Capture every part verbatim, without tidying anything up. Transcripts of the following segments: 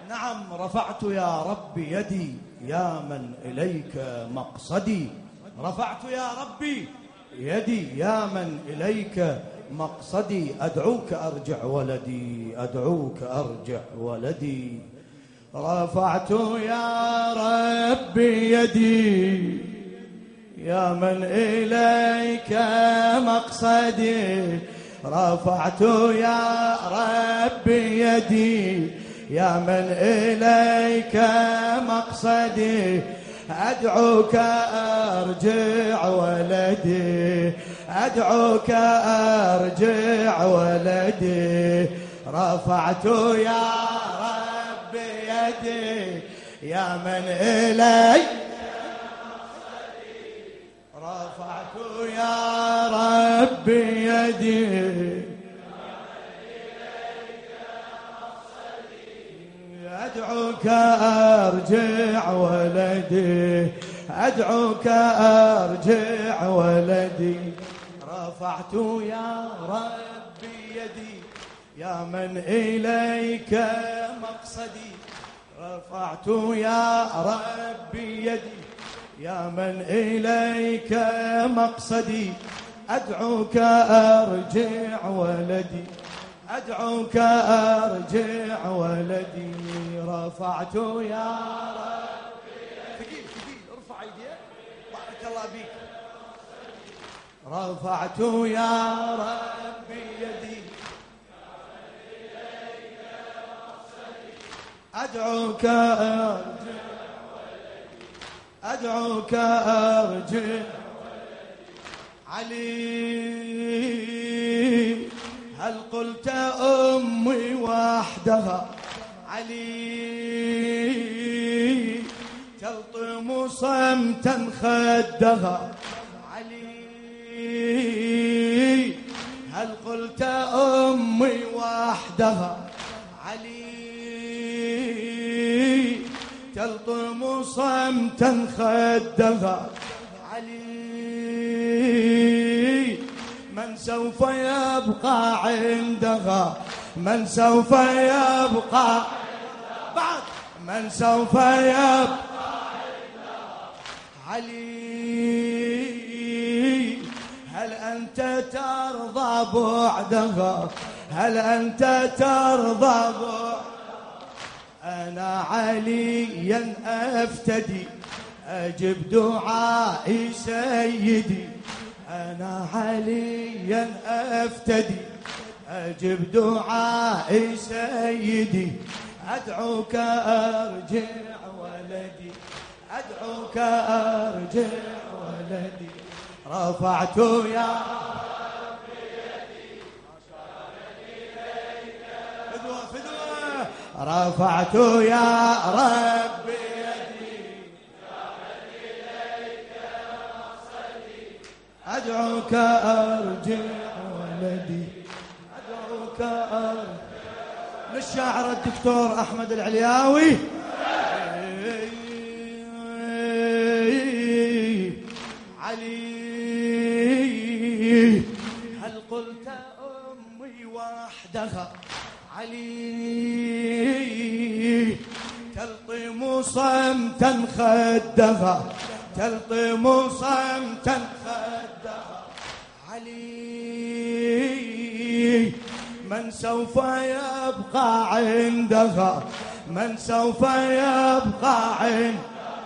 نعم رفعت يا ربي يدي يا من إليك مقصدي. رفعت يا ربي يدي يا من إليك مقصدي. أدعوك أرجع ولدي، أدعوك أرجع ولدي. رفعت يا ربي يدي يا من إليك مقصدي. رفعت يا ربي يدي يا من إليك مقصدي. أدعوك أرجع ولدي، أدعوك أرجع ولدي. رفعت يا ربي يدي يا من إليك مقصدي. رفعت يا ربي يدي أدعوك أرجع ولدي، أدعوك أرجع ولدي. رفعت يا ربي يدي يا من إليك مقصدي. رفعت يا ربي يدي يا من إليك مقصدي. أدعوك أرجع ولدي، أدعوك أرجع ولدي. رفعت يا ربي ثقيل ثقيل ارفع ايديك بارك الله بيك. رفعت يا ربي يدي أدعوك أرجع ولدي، أدعوك أرجع علي. هل قلت أمي وحدها علي تلطم صمتا خدها علي. هل قلت أمي وحدها علي تلطم صمتا خدها علي. من سوف يبقى عندها، من سوف يبقى بعد، من سوف يبقى عندها علي. هل أنت ترضى بعدها، هل أنت ترضى بعدها؟ أنا عليا أفتدي أجب دعائي سيدي. أنا عليا أفتدي أجب دعائي سيدي. أدعوك أرجع ولدي، أدعوك أرجع ولدي. رفعت يا ربي يدي فدوة فدوة. رفعت يا ربي أدعوك أرجع ولدي، أدعوك أرجع. للشاعر الدكتور أحمد العلياوي. علي هل قلت أمي وحدها علي تلطم صمتا خدها، تلطم صمتا خدها علي. من سوف يبقى عندها، من سوف يبقى عندها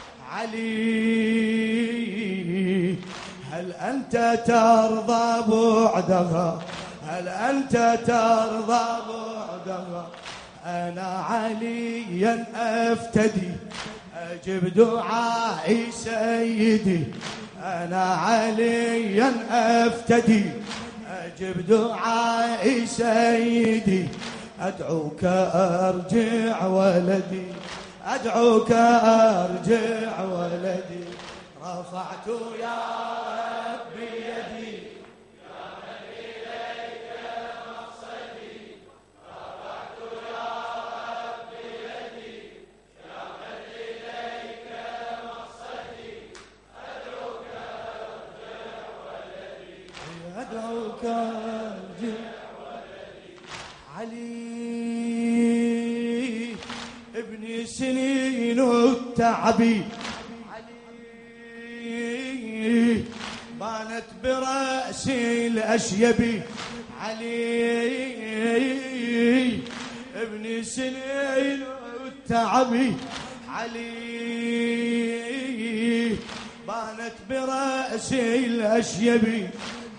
علي. هل أنت ترضى بعدها، هل أنت ترضى بعدها؟ أنا عليا أفتدي أجب دعائي سيدي. أنا عليا أفتدي أجب دعائي سيدي. أدعوك أرجع ولدي، أدعوك أرجع ولدي. رفعت يا ربي يدي يا من إليك مقصدي. رفعت يا ربي يدي يا من إليك مقصدي. أدعوك أرجع ولدي، أدعوك أرجع ولدي علي. سنين التعبي علي بانت برأسي الأشيبي علي ابن سنين التعبي علي بانت برأسي الأشيبي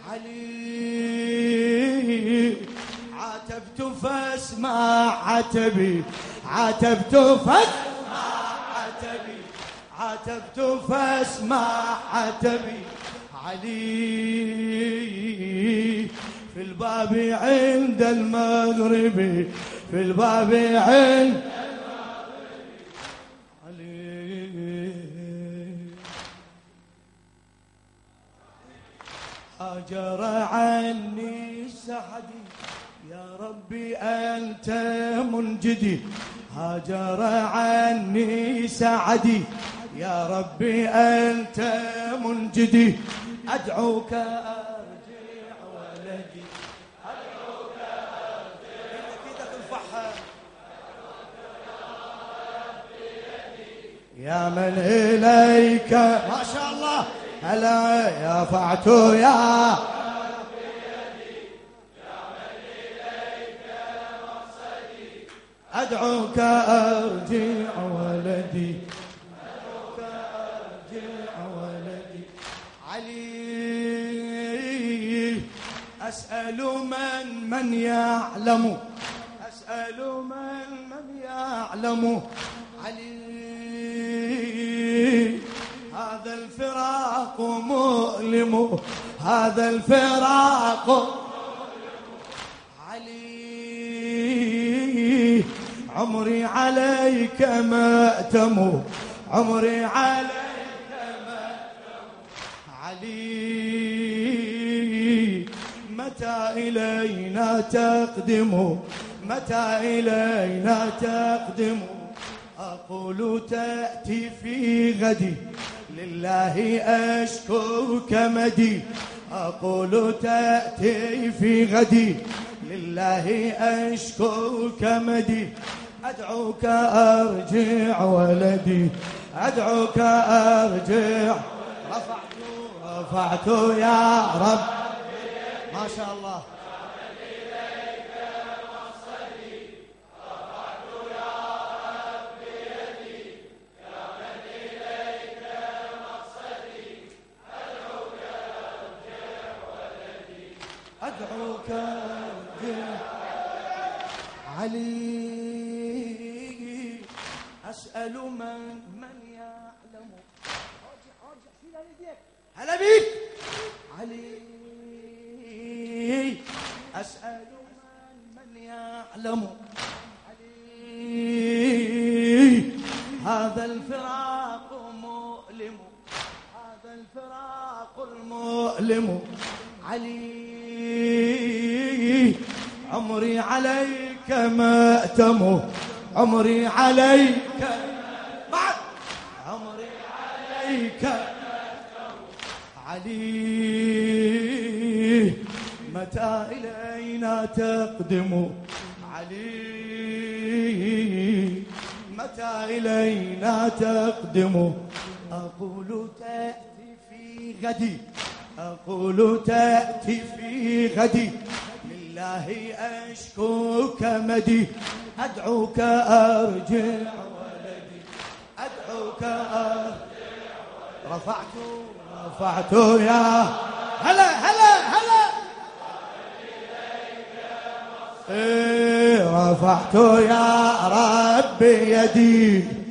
علي عاتبت فاسمع عتبي عاتبت فاسمع عتبي عاتبت فاسمع عتبي علي في الباب عند المغرب في الباب عند هاجر عني سعدي يا ربي أنت منجدي هاجر عني سعدي يا ربي أنت منجدي أدعوك أرجع ولدي أدعوك أرجع إيدك الفحة يا من إليك ما شاء الله هلا يا فعتو يا ربي يدي يا من إليك مقصدي أدعوك أرجع ولدي أدعوك أرجع ولدي علي أسأل من من يعلم أسأل من من يعلم علي هذا الفراق مؤلم هذا الفراق علي عمري عليك مأتم عمري عليك مأتم علي متى إلينا تقدم متى إلينا تقدم أقول تأتي في غدي لله أشكو كمدي أقول تأتي في غدي لله أشكو كمدي أدعوك أرجع ولدي أدعوك أرجع رفعت رفعت يا رب ما شاء الله أدعوك علي أسأل من من يعلم هلا بيك علي أسأل من من يعلم علي هذا الفراق مؤلم هذا الفراق المؤلم علي عمري عليك مأتم عمري عليك بعد عمري عليك مأتم علي متى إلينا تقدم علي متى إلينا تقدم أقول تأتي في غدي أقول تأتي في غدي لله أشكو كمدي أدعوك أرجع ولدي أدعوك أرجع رفعت رفعت يا هلا هلا هلا إيه رفعت يا ربي يدي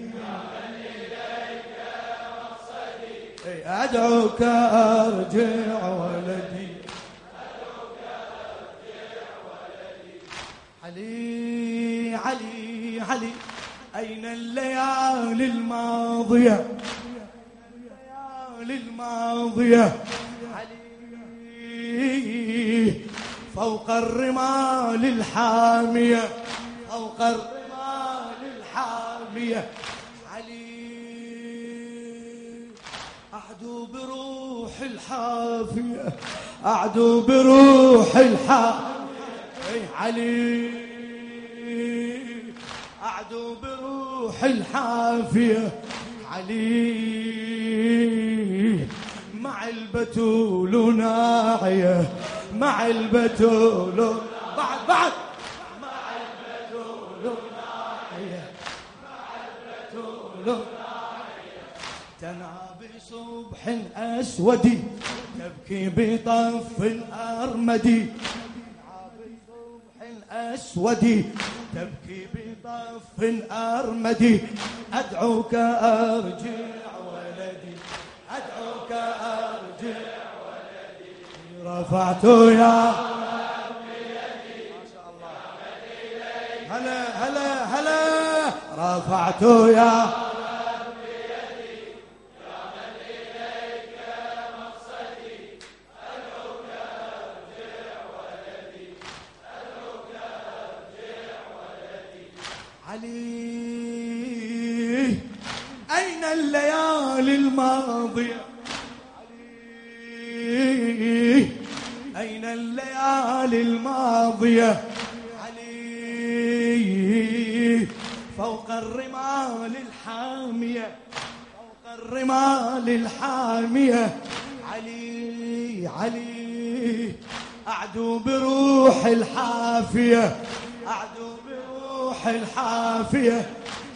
أدعوك أرجع ولدي أدعوك أرجع ولدي علي علي علي أين الليالي الماضية الليالي الماضية علي فوق الرمال الحامية فوق الرمال الحامية أعدو بروح الحافية أعدو بروح الحافية علي أعدو أعدو بروح الحافية علي مع البتول ناعية مع البتول بعد بعد مع البتول ناعية مع البتول ناعية تنعى بصبح أسود تبكي بطف أرمدي أسود تبكي بطف أرمدي أدعوك أرجع ولدي أدعوك أرجع ولدي رفعت يا ربي يدي ما شاء الله هلا هلا هلا رفعت يا ربي يدي يا من إليك مقصدي أدعوك أرجع ولدي علي أين الليالي الماضية علي أين الليالي الماضية علي فوق الرمال الحامية فوق الرمال الحامية علي علي أعدو بروح الحافية أعدو بروح الحافية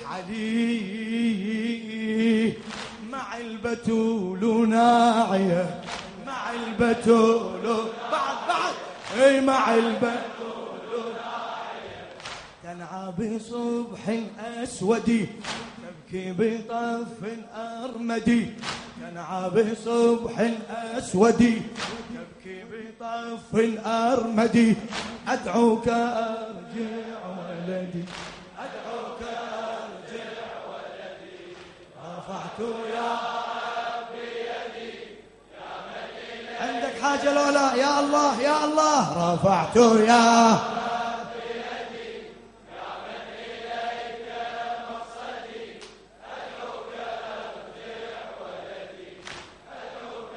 علي مع البتول ناعية مع البتول بعد بعد اي مع البتول ناعية تنعى بصبح أسود تبكي بطف أرمدي تنعى بصبح أسود تبكي بطف أرمدي أدعوك أرجع ولدي أدعوك أرجع ولدي رفعت يا ربي يدي يا من إليك عندك حاجة لولا يا الله يا الله رفعت يا ربي يدي يا من إليك مقصدي أدعوك أرجع ولدي أدعوك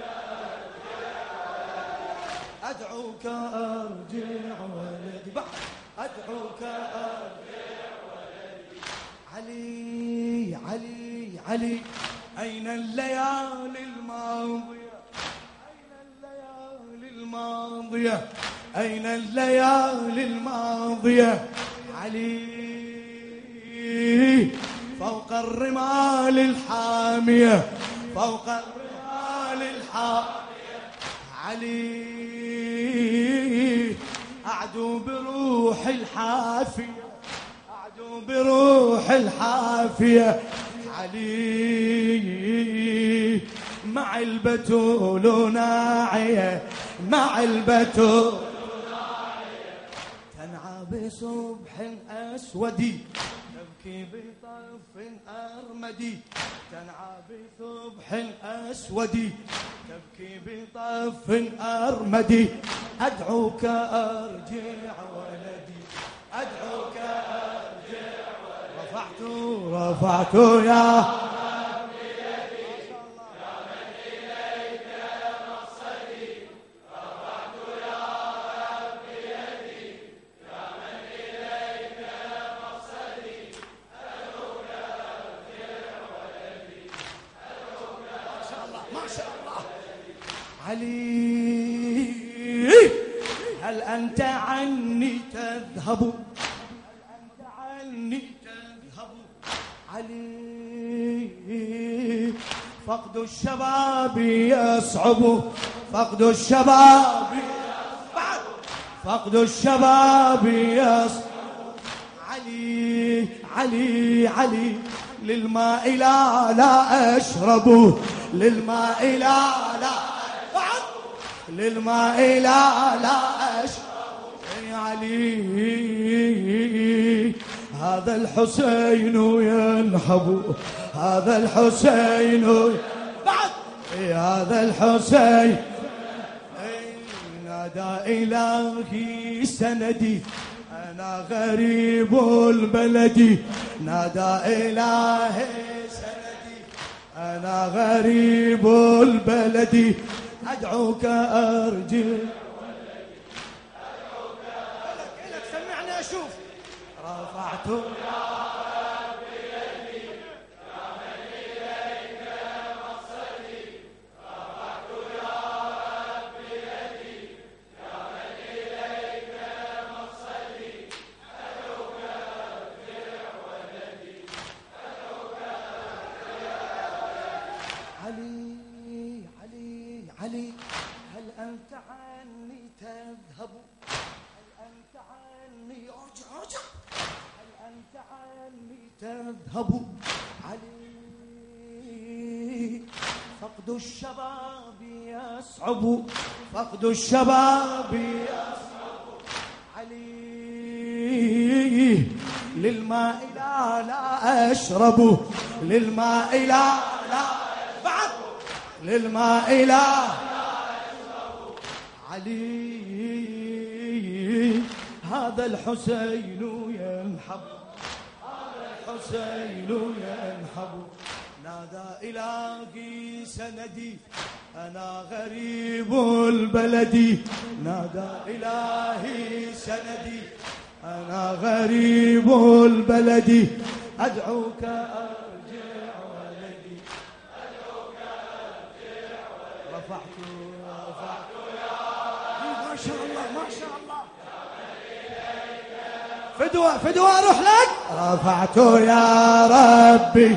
أرجع أدعوك أرجع ولدي بعد أدعوك أرجع ولدي علي علي علي أين الليالي الماضية أين الليالي الماضية أين الليالي الماضية علي فوق الرمال الحامية فوق الرمال الحامية علي أعدو بروح الحافية أعدو بروح الحافية علي مع البتول ناعية مع البتول ناعية تنعى بصبح أسود تبكي بطف أرمدي تنعى بصبح أسود تبكي بطف أرمدي أدعوك أرجع ولدي أدعوك أرجع ولدي رفعت رفعت يا ربي يدي يا من إليك مقصدي رفعت يا ربي يدي يا من إليك مقصدي أدعوك أرجع ولدي أدعوك ما شاء الله ما شاء الله علي هل أنت عني تذهب هل أنت عني تذهب علي فقد الشباب يصعب فقد الشباب بعد فقد الشباب يصعب علي علي علي للماء لا لا أشرب للماء لا لا للماء لا لا أشرب يا علي هذا الحسين ينهب هذا الحسين بعد هذا الحسين نادى إلهي سندي أنا غريب البلد نادى إلهي سندي أنا غريب البلد أدعوك أرجع ولدي أدعوك إلك إلك سمعني أشوف رفعت يا تذهب علي فقد الشباب يصعب فقد الشباب يصعب علي للماء لا لا أشرب للماء لا لا بعد للماء لا لا أشرب علي هذا الحسين ينحب هذا الحسين ينحب نادى إلهي سندي أنا غريب البلد نادى إلهي سندي أنا غريب البلد أدعوك أرجع ولدي أدعوك أرجع ولدي رفعت رفعت يا ما شاء الله ما شاء الله فدوى فدوى أروح لك رفعت يا ربي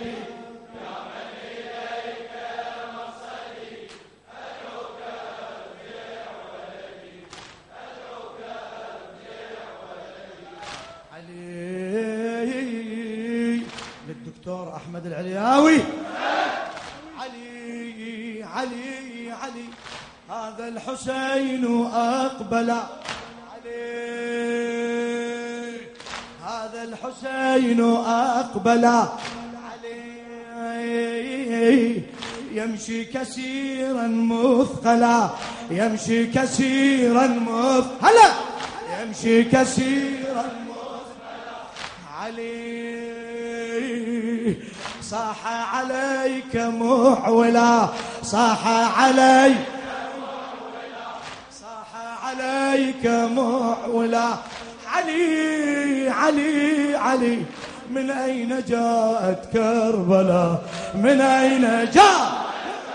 للدكتور أحمد العلياوي علي علي علي هذا الحسين أقبل علي هذا الحسين أقبل علي يمشي كثيرا مثقلا يمشي كثيرا مثقلا يمشي كثيرا مثقلا علي صاح عليك معولا صاح عليك صاح عليك معولا علي علي علي من أين جاءت كربلاء من أين جاءت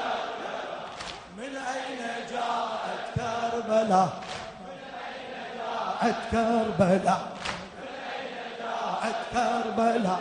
من أين جاءت كربلاء من أين جاءت كربلاء من أين جاءت كربلاء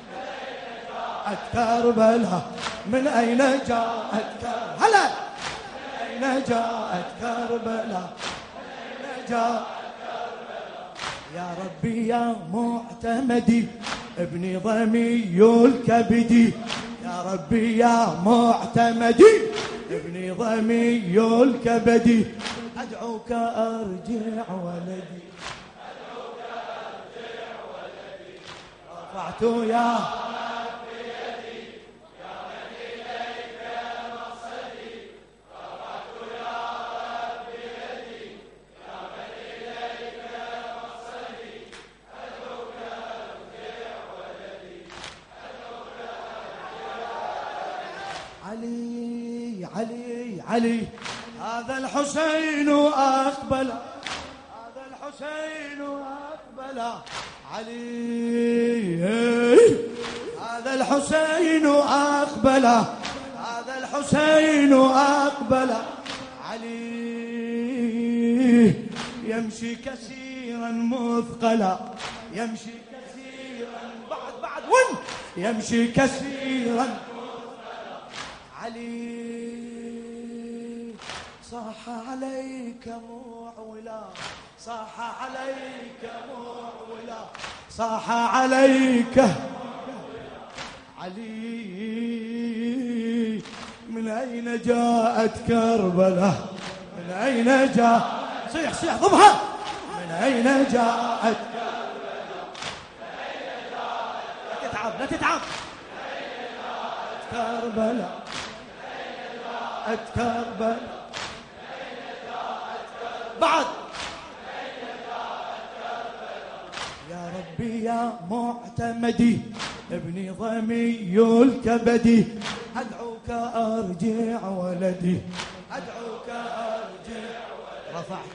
كربلاء من أين جاءت كربلاء هلا من أين جاءت كربلاء من أين جاءت كربلاء يا ربي يا معتمدي ابني ضمي الكبدي يا ربي يا معتمدي ابني ضمي الكبدي أدعوك أرجع ولدي أدعوك أرجع ولدي رفعت يا علي علي علي هذا الحسين أقبل هذا الحسين أقبل علي هذا الحسين أقبل هذا الحسين أقبل علي يمشي كثيرا مثقلا يمشي كثيرا بعد بعد وين يمشي كثيرا علي صاح عليك معولا صاح عليك معولا صاح عليك علي من أين جاءت كربلاء من أين جاءت صيح صيح ضبها من أين جاءت كربلاء من أين جاءت لا تتعب لا تتعب من أين جاءت كربلاء كربلاء بعد يا ربي يا معتمدي ابني ضمي الكبدي أدعوك أرجع ولدي أدعوك أرجع ولدي رفعت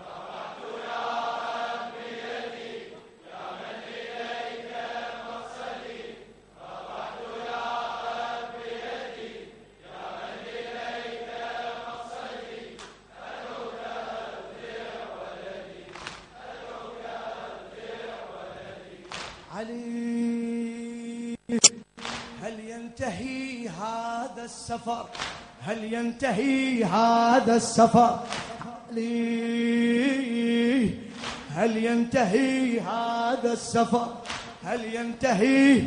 علي هل ينتهي هذا السفر هل ينتهي هذا السفر علي هل ينتهي هذا السفر هل ينتهي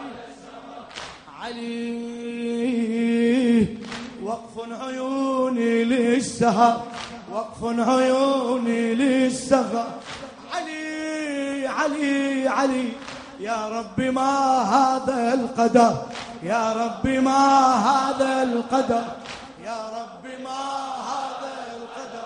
علي وقف عيوني للسهر وقف عيوني للسهر علي علي علي يا رب ما هذا القدر يا رب ما هذا القدر يا رب ما هذا القدر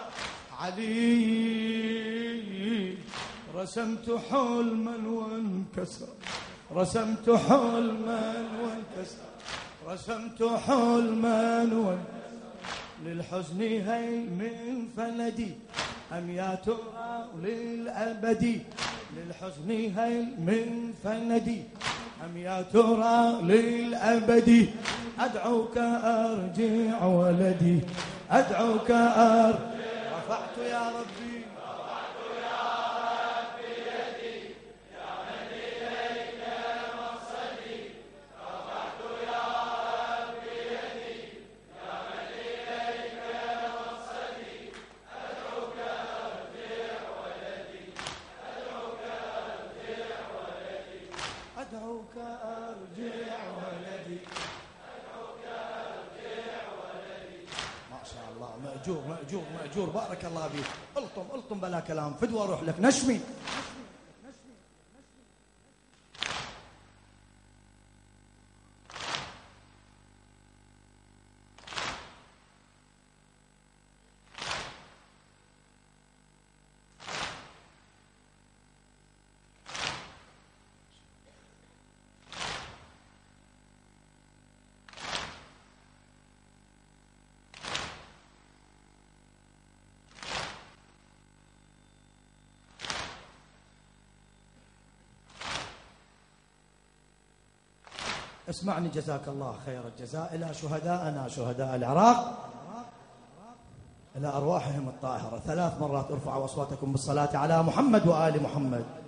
علي رسمت حلما وانكسر رسمت حلما وانكسر رسمت حلما وانكسر للحزن هيل من فندي أم يا ترى للأبد للحزن هيل من فندي أم يا ترى للأبد أدعوك أرجع ولدي أدعوك أرجع رفعت يا ربي رفعت يا ربي يدي يا من إليك مقصدي رفعت يا ربي يدي يا من إليك مقصدي أدعوك أرجع ولدي أدعوك أرجع ولدي أدعوك أرجع ولدي أدعوك أرجع ولدي ما شاء الله مأجور مأجور مأجور بارك الله فيك الطم الطم بلا كلام فدوى روح لك نشمي اسمعني جزاك الله خير الجزاء إلى شهدائنا شهداء العراق إلى أرواحهم الطاهرة ثلاث مرات ارفعوا أصواتكم بالصلاة على محمد وآل محمد.